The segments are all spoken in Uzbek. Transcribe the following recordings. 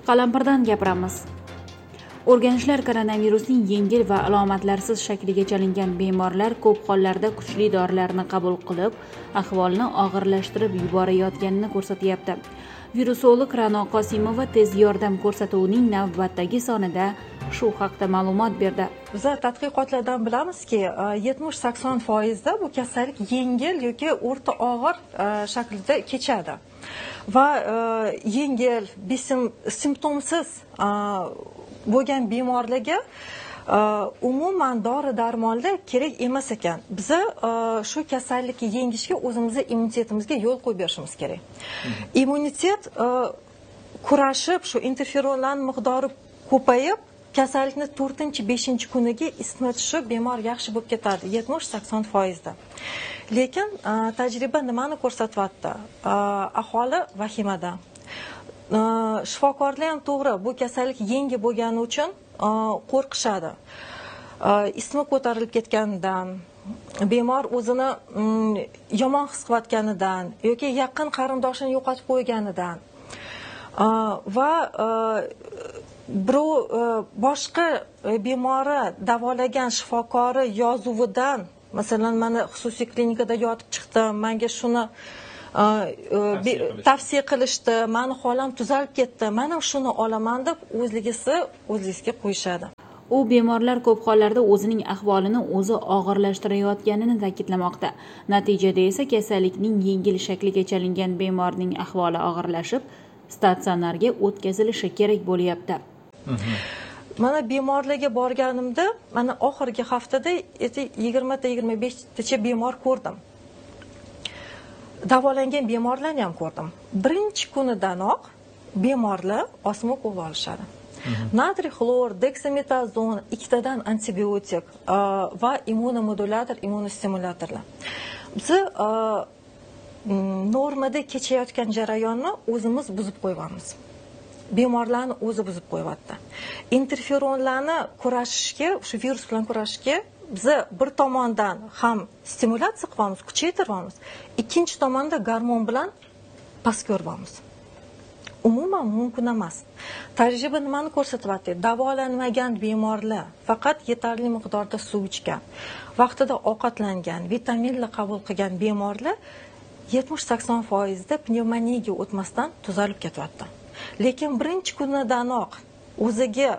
Qalampirdan gapiramiz. O'rganishlar koronavirusning yengil va alomatlarsiz shakliga chalingan bemorlar ko'p hollarda kuchli dorilarni qabul qilib, ahvolni og'irlashtirib yuborayotganini ko'rsatyapti. Virusolog Ra'no Qosimova tez yordam ko'rsatuvining navbatdagi sonida shu haqda ma'lumot berdi. Biz tadqiqotlardan bilamizki, 70-80% bu kasallik yengil yoki o'rta og'ir shaklda kechadi. Va yengil, simptomsiz bo'lgan bemorlarga umuman dori-darmonlar kerak emas ekan. Biz shu kasallikni yengishga o'zimizning immunitetimizga yo'l qo'yib berishimiz kerak. Immunitet kurashib, shu interferonlarning miqdori ko'payib, kasallikni 4-5 kuniga isitma tushib, bemor yaxshi bo'lib ketadi, 70-80%. Lekin tajriba nimani ko'rsatyapti? Aholi vahimada. Shifokorlar ham to'g'ri, bu kasallik yengil bo'lgani uchun qo'rqishadi. Isitma ko'tarilib ketganidan, bemor o'zini yomon his qilayotganidan yoki yaqin qarindoshini yo'qotib qo'yganidan va boshqa bemori davolagan shifokori yozuvidan, masalan, mana xususiy klinikada yotib chiqdim, menga shuni tavsiya qilishdi, meni holam tuzalib ketdi, mana shuni olaman deb o'zligizga qo'yishadi. U bemorlar ko'p hollarda o'zining ahvolini o'zi og'irlashtirayotganini ta'kidlamoqda. Natijada esa kasallikning yengil shakliga chalingan bemorning ahvoli og'irlashib, statsionarga o'tkazilishi kerak bo'lyapti. Mana bemorlarga borganimda, mana oxirgi haftada 20-25 bemor ko'rdim. Davolangan bemorlarni ham ko'rdim. Birinchi kunidanoq bemorlar osma o'qib olishadi. Natriy xlor, deksametazon, 2 tadan antibiotik va immunomodulator, immunostimulyatorlar. Biz normada kechayotgan jarayonni o'zimiz buzib qo'yamiz. Bemorlarni o'zi buzib qo'yapti. Interferonlarni kurashishga, shu virus bilan kurashishga biz bir tomondan ham stimulyatsiya qilamiz, kuchaytiramiz, ikkinchi tomonda gormon bilan past ko'ramiz. Umuman mumkin emas. Tajriba nimani ko'rsatyapti? Davolanmagan bemorlar, faqat yetarli miqdorda suv ichgan, vaqtida ovqatlangan, vitaminlar qabul qilgan bemorlar 70-80% pnevmoniyaga o'tmasdan tuzalib ketyapti. Lekin birinchi kunidanoq o'ziga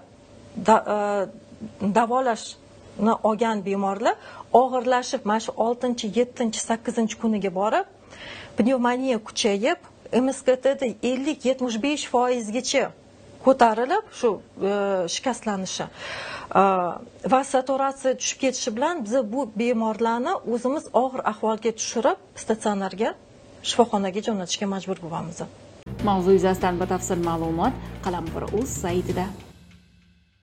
davolashni olgan bemorlar og'irlashib, mana shu 6-7-8 kuniga borib, pnevmoniya kuchayib, MSKTda 50-75% gacha ko'tarilib, shu shikastlanishi va saturatsiya tushib ketishi bilan biz bu bemorlarni o'zimiz og'ir ahvolga tushirib, statsionarga, shifoxonaga jo'natishga majbur bo'lamiz. Mavzu yuzasidan batafsil ma'lumot Qalampir.uz saytida.